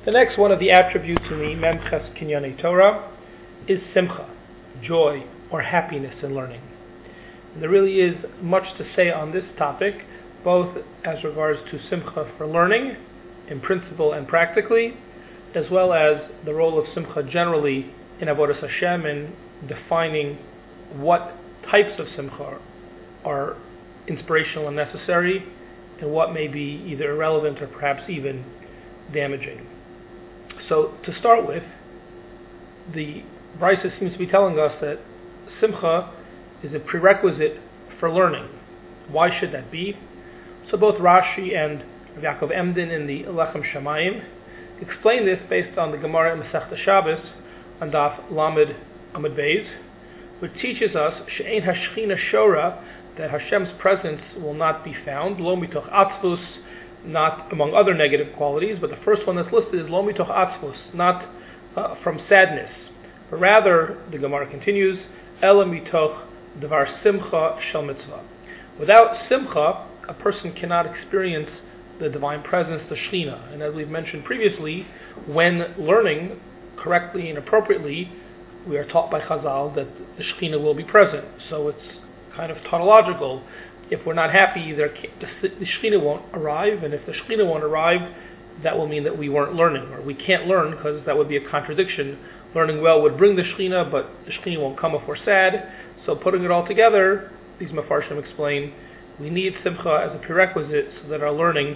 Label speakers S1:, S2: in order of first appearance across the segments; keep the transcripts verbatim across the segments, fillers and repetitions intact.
S1: The next one of the attributes in the Memches Kinyanei Torah is simcha, joy or happiness in learning. And there really is much to say on this topic, both as regards to simcha for learning, in principle and practically, as well as the role of simcha generally in Avodas Hashem and defining what types of simcha are inspirational and necessary, and what may be either irrelevant or perhaps even damaging. So to start with, the Brisa seems to be telling us that simcha is a prerequisite for learning. Why should that be? So both Rashi and Rav Yaakov Emden in the Lechem Shamayim explain this based on the Gemara in Masechta Shabbos on Daf Lamed Amud Beis, which teaches us she'ein hashchina shora, that Hashem's presence will not be found, lo mitoch atzvus, not among other negative qualities, but the first one that's listed is lo mitoch atzvus, not uh, from sadness, but rather, the Gemara continues, ela mitoch devar simcha shel mitzvah. Without simcha, a person cannot experience the divine presence, the Shekhinah. And as we've mentioned previously, when learning correctly and appropriately, we are taught by Chazal that the Shekhinah will be present. So it's kind of tautological. If we're not happy, there the, the Shekhinah won't arrive, and if the Shekhinah won't arrive, that will mean that we weren't learning, or we can't learn because that would be a contradiction. Learning well would bring the Shekhinah, but the Shekhinah won't come if we're sad. So putting it all together, these Mefarshim explain, we need simcha as a prerequisite so that our learning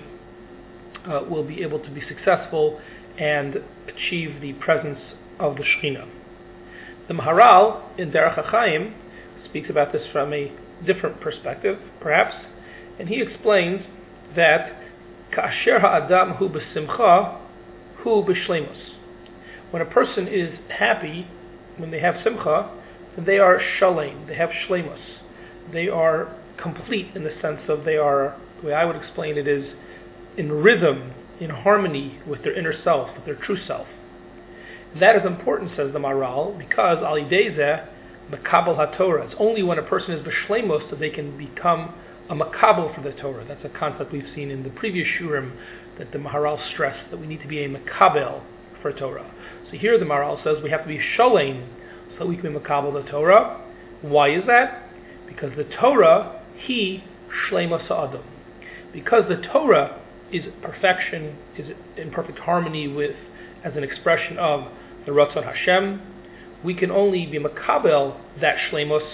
S1: uh, will be able to be successful and achieve the presence of the Shekhinah. The Maharal in Derech HaChaim speaks about this from a different perspective, perhaps, and he explains that Ka'asher ha'adam hu b'simcha hu b'shleimus. When a person is happy, when they have simcha, then they are shalem, they have shleimus. They are complete in the sense of they are, the way I would explain it is, in rhythm, in harmony with their inner self, with their true self. That is important, says the Maharal, because al yidei zeh makabel haTorah. It's only when a person is b'shleimus that they can become a makabel for the Torah. That's a concept we've seen in the previous shurim that the Maharal stressed, that we need to be a makabel for Torah. So here the Maharal says we have to be shalem so that we can be makabel the Torah. Why is that? Because the Torah, he shleimus ha'adam. Because the Torah is perfection, is in perfect harmony with, as an expression of the Ratzon Hashem, we can only be makabel that shleimus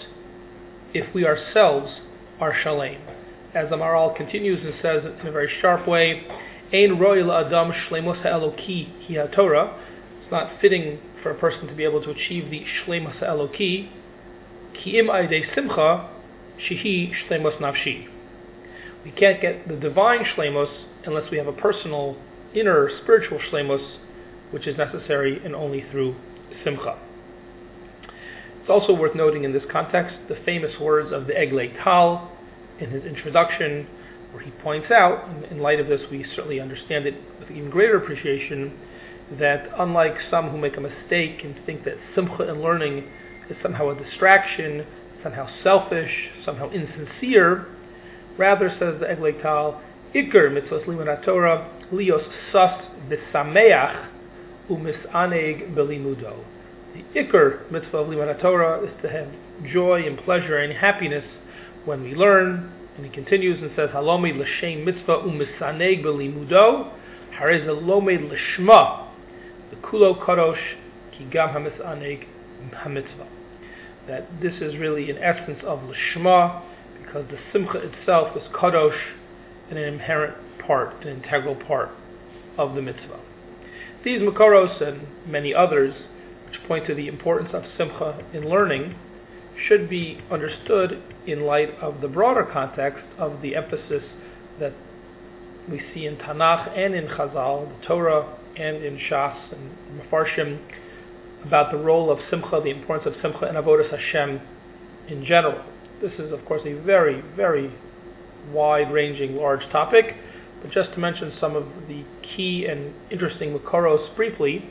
S1: if we ourselves are shalem. As the Maharal continues and says in a very sharp way, Ein roi la'adam shleimus ha'eloki hi ha'torah. It's not fitting for a person to be able to achieve the shleimus ha'eloki, ki im aydei simcha shehi shleimus nafshi. We can't get the divine shleimus unless we have a personal, inner, spiritual shleimus, which is necessary and only through simcha. It's also worth noting in this context the famous words of the Eglei Tal in his introduction, where he points out, and in light of this we certainly understand it with even greater appreciation, that unlike some who make a mistake and think that simcha in learning is somehow a distraction, somehow selfish, somehow insincere, rather, says the Eglei Tal, Iker mitzvos limud haTorah lios sas b'sameach u'misaneg belimudo. The Iker mitzvah of limud haTorah is to have joy and pleasure and happiness when we learn. And he continues and says, Halomed l'shem mitzvah u'misaneg belimudo, harei ze lomed l'shma, the kulo kadosh ki gam hamisaneg hamitzvah. That this is really an essence of l'shma, because the simcha itself is kadosh, and an inherent part, an integral part of the mitzvah. These Makoros and many others, which point to the importance of simcha in learning, should be understood in light of the broader context of the emphasis that we see in Tanakh and in Chazal, the Torah, and in Shas and Mefarshim, about the role of simcha, the importance of simcha and Avodas Hashem in general. This is, of course, a very, very wide-ranging, large topic, but just to mention some of the key and interesting Makoros briefly,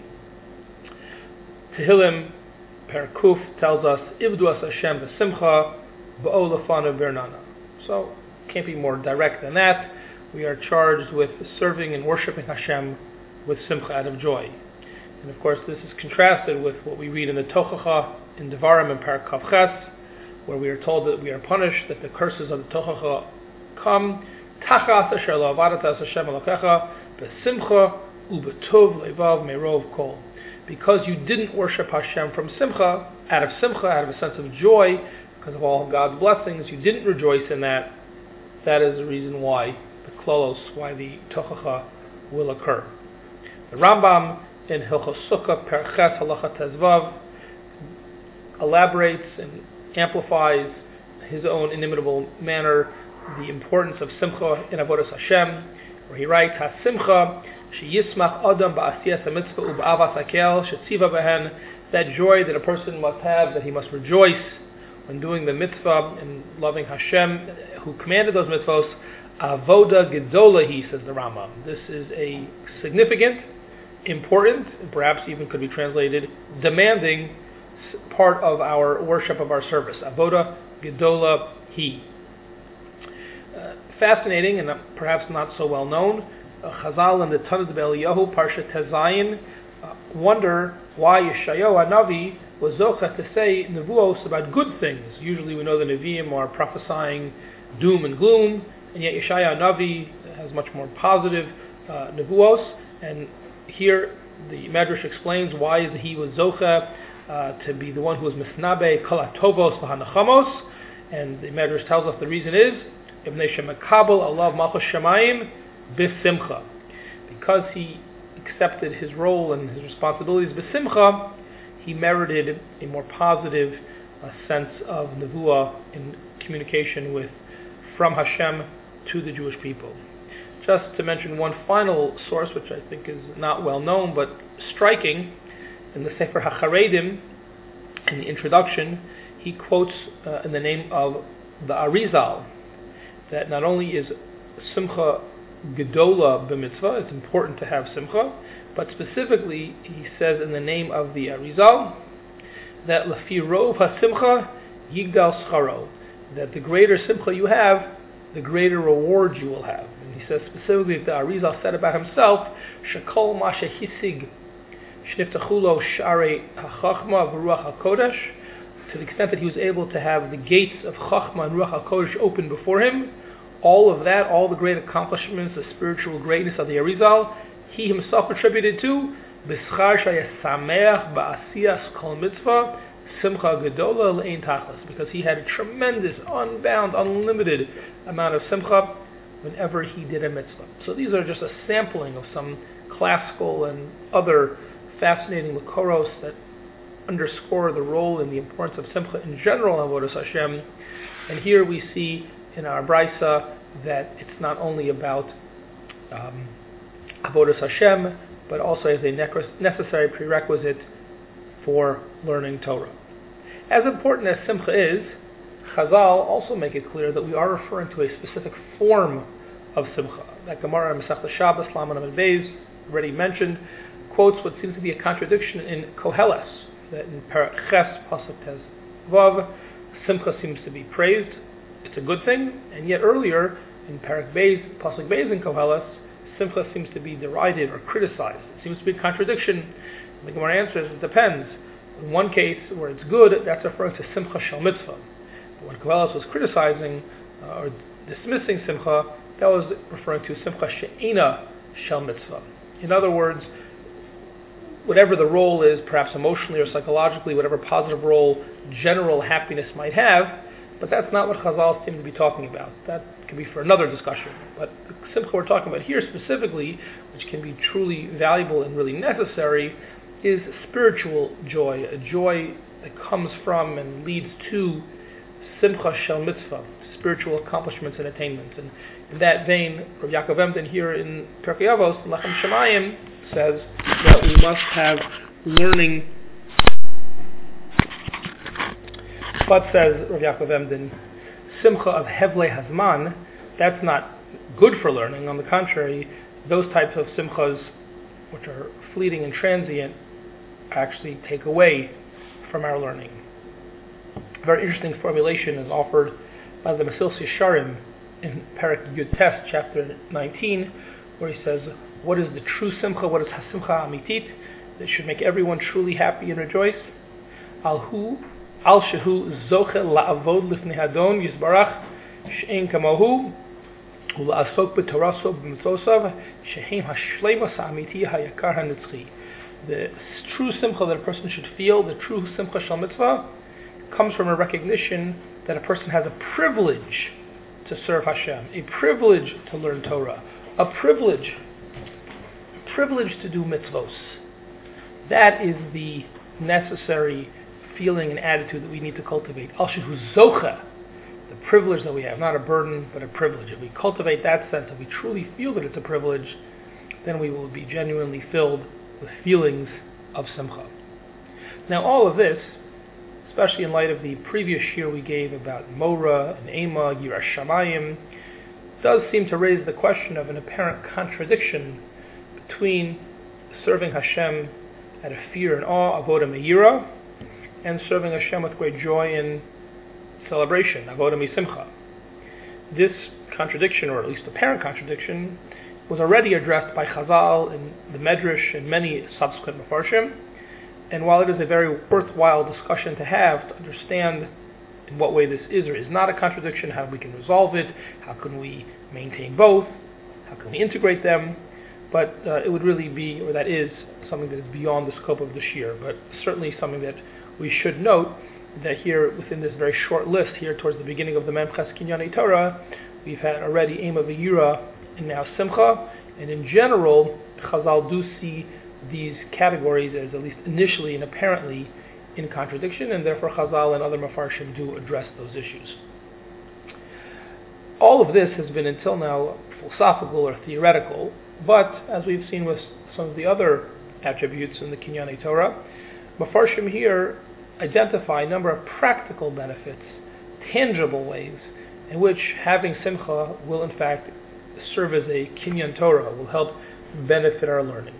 S1: Tehillim Perkuf tells us, Ivdu as Hashem v'simcha b'o lefanav bernana. So, can't be more direct than that. We are charged with serving and worshiping Hashem with simcha, out of joy. And of course, this is contrasted with what we read in the Tochacha in Devarim in Parak Kav Ches, where we are told that we are punished, that the curses of the Tochacha come, Tachas asher lo avadatas Hashem Elokecha b'simcha u'b'tov levav merov kol. Because you didn't worship Hashem from simcha, out of simcha, out of a sense of joy, because of all of God's blessings, you didn't rejoice in that. That is the reason why the klolos, why the Tochacha will occur. The Rambam in Hilchos Sukkah Perek Ches Halacha Tezvav elaborates and amplifies his own inimitable manner the importance of simcha in avodas Hashem, where he writes, "Ha-simcha sheyismach adam ba'asiyas ha-mitzvah u'ba'avas hakel shetziva behen." That joy that a person must have, that he must rejoice when doing the mitzvah and loving Hashem, who commanded those mitzvahs. Avoda gedola, he says the Rambam. This is a significant, important, and perhaps even could be translated demanding part of our worship, of our service. Avoda gedola he. Uh, fascinating and perhaps not so well known. Uh, Chazal and the Tanakh Eliyahu Parsha Tezayin uh, wonder why Yeshayahu Hanavi was zocha to say nevuos about good things. Usually we know the Nevi'im are prophesying doom and gloom, and yet Yeshayahu Hanavi has much more positive uh, nevuos. And here the Medrash explains why he was zocha uh, to be the one who was misnabe kol hatovos v'hanachamos. And the Medrash tells us the reason is Ibnei Shemekabel alav malchus shamayim b'simcha, because he accepted his role and his responsibilities b'simcha, he merited a more positive uh, sense of nevuah in communication with from Hashem to the Jewish people. Just to mention one final source, which I think is not well known but striking, in the Sefer HaCharedim, in the introduction, he quotes uh, in the name of the Arizal that not only is simcha gedola b'mitzvah, it's important to have simcha, but specifically he says in the name of the Arizal that lefi rov ha-simcha yigdal scharo, that the greater simcha you have, the greater reward you will have. And he says specifically that the Arizal said about himself, shekol ma shehisig shniftachu lo sharei ha-chachma v'ruach ha-kodesh, to the extent that he was able to have the gates of Chachma and Ruach HaKodesh open before him, all of that, all the great accomplishments, the spiritual greatness of the Arizal, he himself attributed to B'schar shayasameach ba'asiyas kol mitzvah simcha gedola le'ein tachlis, because he had a tremendous, unbound, unlimited amount of simcha whenever he did a mitzvah. So these are just a sampling of some classical and other fascinating makoros that underscore the role and the importance of simcha in general in avodas Hashem. And here we see in our brisa that it's not only about um, avodas Hashem, but also as a necessary prerequisite for learning Torah. As important as simcha is, Chazal also make it clear that we are referring to a specific form of simcha. That Gemara in Masechta Shabbos, Laman Amud Beis, already mentioned, quotes what seems to be a contradiction in Koheles, that in Perek Ches, Pasuk Tez Vav, simcha seems to be praised. It's a good thing, and yet earlier in Perek Beis, Pasuk Beis in Koheles, simcha seems to be derided or criticized. It seems to be a contradiction. The Gemara answers, it depends. In one case where it's good, that's referring to simcha shel mitzvah. But when Koheles was criticizing uh, or dismissing simcha, that was referring to simcha she'ena shel mitzvah. In other words, whatever the role is, perhaps emotionally or psychologically, whatever positive role general happiness might have, but that's not what Chazal seem to be talking about. That can be for another discussion. But the simcha we're talking about here specifically, which can be truly valuable and really necessary, is spiritual joy, a joy that comes from and leads to simcha shel mitzvah, spiritual accomplishments and attainments. And in that vein, Rav Yaakov Emden here in Pirkei Avos, Lechem Shemayim, says that we must have learning. But says Rav Yaakov Emden, simcha of Hevle Hazman, that's not good for learning. On the contrary, those types of simchas, which are fleeting and transient, actually take away from our learning. A very interesting formulation is offered by the Mesilas Yesharim in Perek Yud Tes, chapter nineteen, where he says, What is the true simcha? What is hasimcha amitit? That should make everyone truly happy and rejoice. Al hu, al shehu zoche la'avod lifnei Hadon yisbarach she'en kamohu u'la'asok b'toraso b'mitzosav she'hem hashleimus ha'amiti hayakar hanitzchi. The true simcha that a person should feel, the true simcha shel mitzvah, comes from a recognition that a person has a privilege to serve Hashem, a privilege to learn Torah, a privilege, a privilege to do mitzvos. That is the necessary feeling and attitude that we need to cultivate. Al shehu zocha, the privilege that we have, not a burden, but a privilege. If we cultivate that sense, if we truly feel that it's a privilege, then we will be genuinely filled with feelings of simcha. Now all of this, especially in light of the previous year we gave about Mora and Ema, Yiras Shamayim, does seem to raise the question of an apparent contradiction between serving Hashem out of fear and awe, Avodah Me'ira, and serving Hashem with great joy and celebration, Avodah Misimcha. This contradiction, or at least apparent contradiction, was already addressed by Chazal in the Medrash and many subsequent Mefarshim. And while it is a very worthwhile discussion to have to understand in what way this is or is not a contradiction, how we can resolve it, how can we maintain both, how can we integrate them, but uh, it would really be, or that is, something that is beyond the scope of this year, but certainly something that we should note that here within this very short list here towards the beginning of the Memches Kinyanei Torah, we've had already Ema V'Yira and now Simcha, and in general, Chazal do see these categories as, at least initially and apparently, in contradiction, and therefore Chazal and other Mefarshim do address those issues. All of this has been until now philosophical or theoretical, but as we've seen with some of the other attributes in the Kinyanei Torah, Mefarshim here identify a number of practical benefits, tangible ways in which having Simcha will in fact serve as a Kinyan Torah, will help benefit our learning.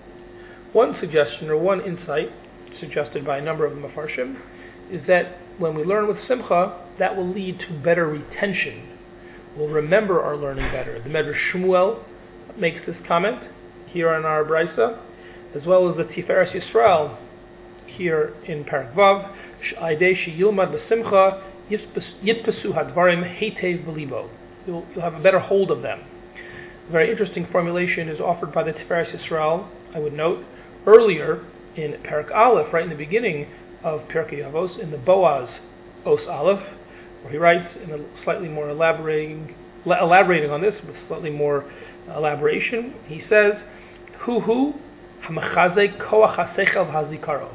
S1: One suggestion or one insight suggested by a number of the Mefarshim is that when we learn with Simcha, that will lead to better retention. We'll remember our learning better. The Medrash Shmuel makes this comment here in our Brisa, as well as the Tiferes Yisrael here in Parak Vav, She'aydei she'yilmad b'simcha yitpesu hadvarim heitev b'libo. You'll have a better hold of them. A very interesting formulation is offered by the Tiferes Yisrael, I would note, earlier in Parak Aleph, right in the beginning of Pirkei Avos, in the Boaz Os Aleph, where he writes in a slightly more elaborating, elaborating on this with slightly more elaboration. He says, Hu hu hamachazei koach hasechel v'hazikaron.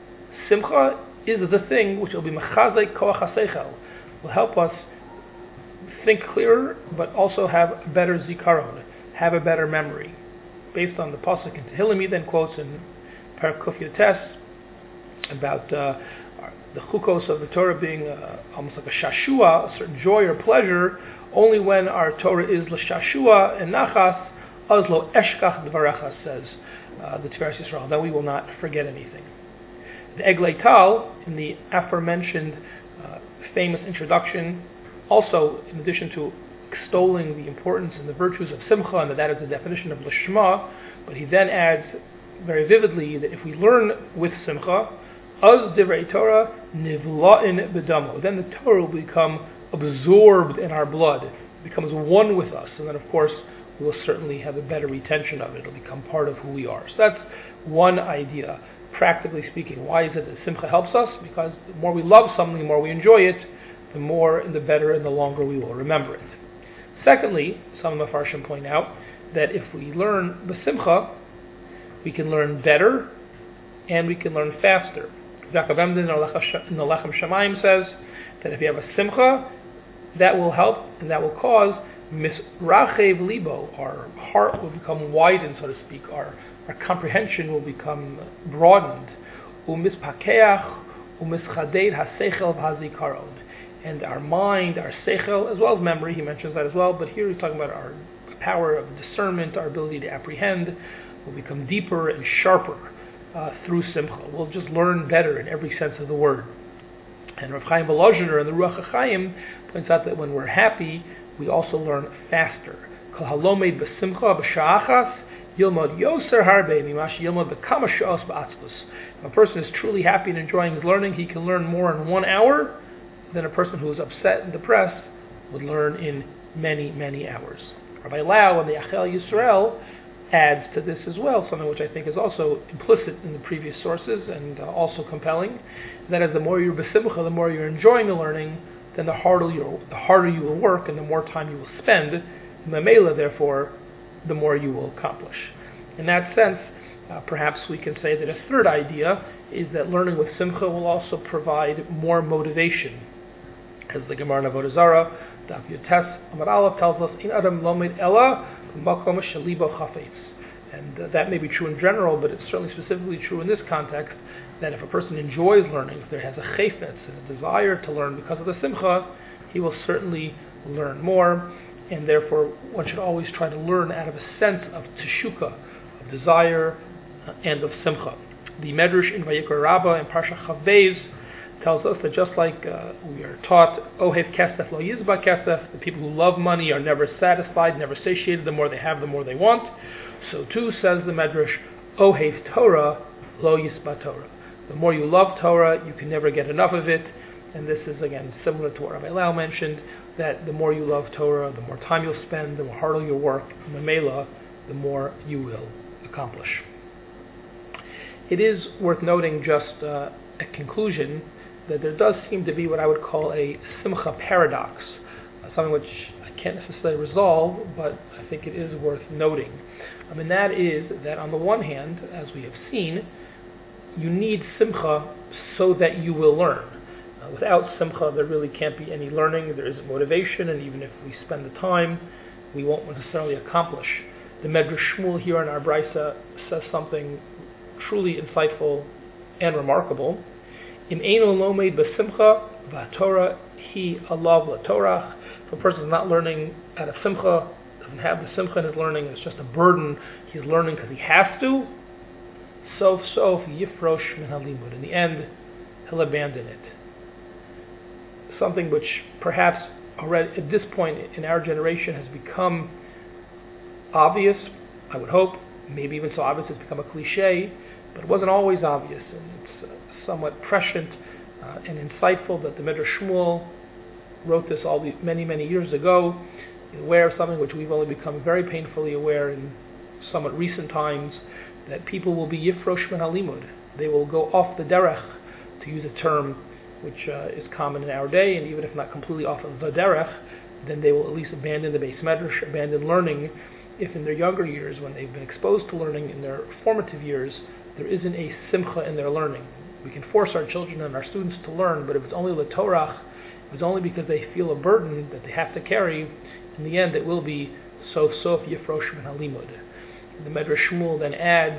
S1: Simcha is the thing which will be machazei koach hasechel, will help us think clearer, but also have better zikaron, have a better memory. Based on the pasuk in Tehillim, he then quotes in Parak Kuf Yotes about uh, the chukos of the Torah being uh, almost like a shashua, a certain joy or pleasure, only when our Torah is l'shashua and nachas, az lo eshkach dvarecha, says uh, the Tiferes Yisrael, that we will not forget anything. The Eglei Tal, in the aforementioned uh, famous introduction, also, in addition to extolling the importance and the virtues of Simcha, and that that is the definition of Lishma, but he then adds very vividly that if we learn with Simcha, Az Divrei Torah Nivla'in B'damo, then the Torah will become absorbed in our blood, it becomes one with us, and then of course we will certainly have a better retention of it, it will become part of who we are. So that's one idea. Practically speaking, why is it that Simcha helps us? Because the more we love something, the more we enjoy it, the more and the better and the longer we will remember it. Secondly, some Mefarshim point out that if we learn b'simcha, we can learn better and we can learn faster. Yaakov Emden in the Lechem Shamayim says that if you have a simcha, that will help and that will cause misrachev libo, our heart will become widened, so to speak, our, our comprehension will become broadened. Umispakeach umischaded hasechel v'hazikaron. And our mind, our seichel, as well as memory, he mentions that as well, but here he's talking about our power of discernment, our ability to apprehend, will become deeper and sharper uh, through Simcha. We'll just learn better in every sense of the word. And Rav Chaim Volozhiner in the Ruach HaChaim points out that when we're happy, we also learn faster. Kol halomed b'simcha b'sha'achas Yilmod yoser harbe mimash yilmod bekama sha'os ba'atzvus. If a person is truly happy and enjoying his learning, he can learn more in one hour than a person who is upset and depressed would learn in many, many hours. Rabbi Lau and the Achel Yisrael adds to this as well, something which I think is also implicit in the previous sources and uh, also compelling. That is, the more you're besimcha, the more you're enjoying the learning, then the harder you the harder you will work and the more time you will spend. Mamela, therefore, the more you will accomplish. In that sense, uh, perhaps we can say that a third idea is that learning with simcha will also provide more motivation. As the Gemara in Avodah Zarah, Daf Yotes Amar Aleph tells us, "In Adam Lomed Ella Makom Shalibo Chafetz." And uh, that may be true in general, but it's certainly specifically true in this context, that if a person enjoys learning, if there has a chayfetz and a desire to learn because of the simcha, he will certainly learn more, and therefore one should always try to learn out of a sense of teshuka, of desire, uh, and of simcha. The Medrash in Vayikra Rabbah in Parsha Chavez tells us that just like uh, we are taught, Ohev Kesef Lo Yizba Kesef, the people who love money are never satisfied, never satiated, the more they have, the more they want. So too says the Medrash, Ohev Torah Lo Yizba Torah. The more you love Torah, you can never get enough of it. And this is, again, similar to what Rabbi Lau mentioned, that the more you love Torah, the more time you'll spend, the more harder you'll work, Mamela, the more you will accomplish. It is worth noting, just uh, a conclusion, that there does seem to be what I would call a simcha paradox, uh, something which I can't necessarily resolve, but I think it is worth noting. I mean, that is that on the one hand, as we have seen, you need simcha so that you will learn. Uh, without simcha, there really can't be any learning, there isn't motivation, and even if we spend the time, we won't necessarily accomplish. The Medrash Shmuel here in our Brisa says something truly insightful and remarkable. In Eino Lomed B'Simcha V'Torah Hi Alav L'Torah. If a person is not learning out of simcha, doesn't have the simcha in his learning, it's just a burden, he's learning because he has to, Sof Sof Yifrosh Min HaLimud. In the end, he'll abandon it. Something which perhaps already at this point in our generation has become obvious, I would hope, maybe even so obvious it's become a cliche, but it wasn't always obvious, and it's uh, somewhat prescient uh, and insightful that the Medrash Shmuel wrote this all these many, many years ago, aware of something which we've only become very painfully aware in somewhat recent times, that people will be Yifrosh Min HaLimud. They will go off the derech, to use a term which uh, is common in our day, and even if not completely off of the derech, then they will at least abandon the Beis Medrash, abandon learning, if in their younger years, when they've been exposed to learning in their formative years, there isn't a simcha in their learning. We can force our children and our students to learn, but if it's only l'torach, if it's only because they feel a burden that they have to carry, in the end it will be sof sof yifrosh min halimud. The Medrash Shmuel then adds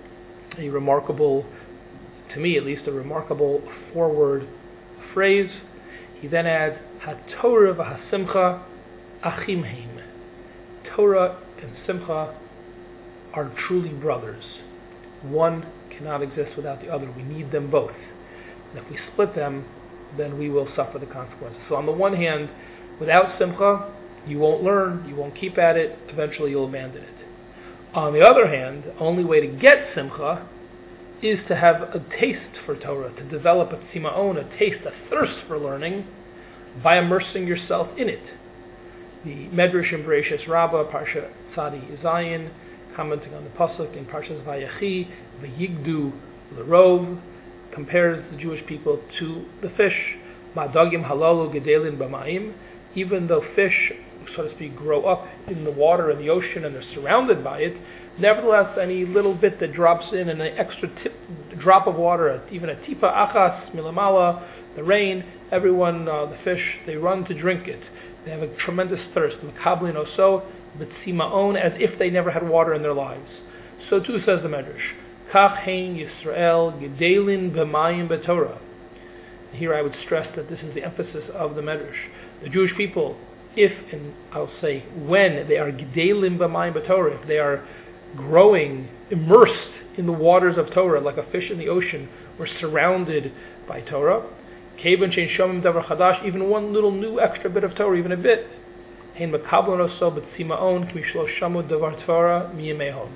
S1: a remarkable, to me at least, a remarkable four-word phrase. He then adds, HaTorah v'hasimcha achim heim. Torah and simcha are truly brothers. One cannot exist without the other. We need them both. And if we split them, then we will suffer the consequences. So on the one hand, without simcha, you won't learn, you won't keep at it, eventually you'll abandon it. On the other hand, the only way to get simcha is to have a taste for Torah, to develop a tzimaon, a taste, a thirst for learning, by immersing yourself in it. The Medrash in Bereshis Rabbah, Parsha Tzadi Zayin, commenting on the pasuk in Parshas Vayechi, V'yigdu l'rov, compares the Jewish people to the fish. Ma'adagim halalu gedelin b'ma'im. Even though fish, so to speak, grow up in the water in the ocean and they're surrounded by it, nevertheless, any little bit that drops in, and an extra tip, drop of water, even a tipa achas milamala, the rain, everyone, uh, the fish, they run to drink it. They have a tremendous thirst. Mekablin oso b'tzimaon, as if they never had water in their lives. So too says the Medrash. Kach hein Yisrael gedelin b'mayim b'Torah. Here I would stress that this is the emphasis of the Medrash. The Jewish people, if, and I'll say when, they are gedelim b'mayim b'Torah, if they are growing, immersed in the waters of Torah, like a fish in the ocean, we're surrounded by Torah. Kevon shein shomim davar chadash, even one little new extra bit of Torah, even a bit. Hein mekablon oso b'tzimaon k'mishlo shamu davar Torah miyemehon.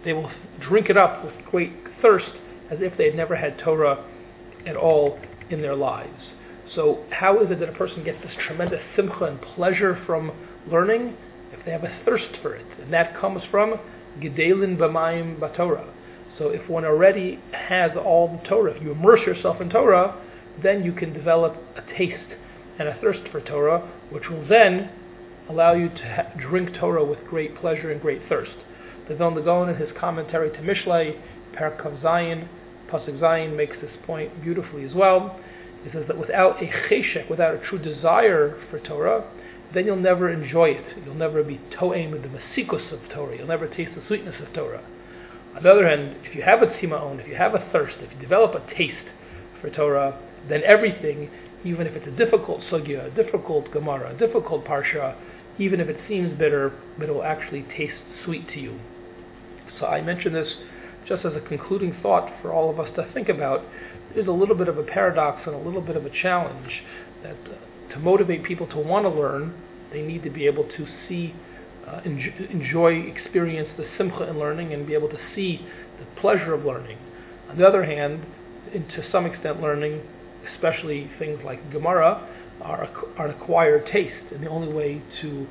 S1: they will drink it up with great thirst as if they had never had Torah at all in their lives. So how is it that a person gets this tremendous simcha and pleasure from learning? If they have a thirst for it. And that comes from Gedelin B'mayim B'Torah. So if one already has all the Torah, if you immerse yourself in Torah, then you can develop a taste and a thirst for Torah, which will then allow you to ha- drink Torah with great pleasure and great thirst. The Vilna Gaon, in his commentary to Mishlei, Perek Kav Zayin, Pasuk Zayin, makes this point beautifully as well. He says that without a cheshek, without a true desire for Torah, then you'll never enjoy it. You'll never be to'em with the masikus of Torah. You'll never taste the sweetness of Torah. On the other hand, if you have a tzimaon, if you have a thirst, if you develop a taste for Torah, then everything, even if it's a difficult sugya, a difficult gemara, a difficult parsha, even if it seems bitter, but it will actually taste sweet to you. So I mention this just as a concluding thought for all of us to think about. There's a little bit of a paradox and a little bit of a challenge that uh, to motivate people to want to learn, they need to be able to see, uh, enjoy, enjoy, experience the simcha in learning and be able to see the pleasure of learning. On the other hand, in, to some extent learning, especially things like Gemara, are, are an acquired taste. And the only way to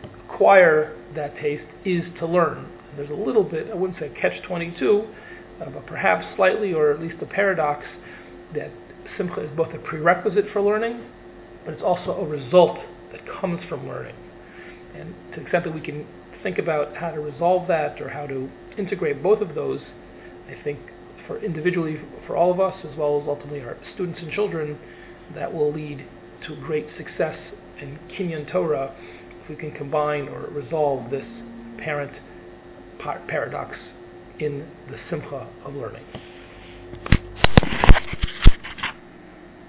S1: acquire that taste is to learn. And there's a little bit, I wouldn't say catch twenty-two, uh, but perhaps slightly, or at least a paradox, that simcha is both a prerequisite for learning, but it's also a result that comes from learning. And to the extent that we can think about how to resolve that or how to integrate both of those, I think for individually, for all of us, as well as ultimately our students and children, that will lead to great success in Kinyan Torah if we can combine or resolve this parent par- paradox in the simcha of learning.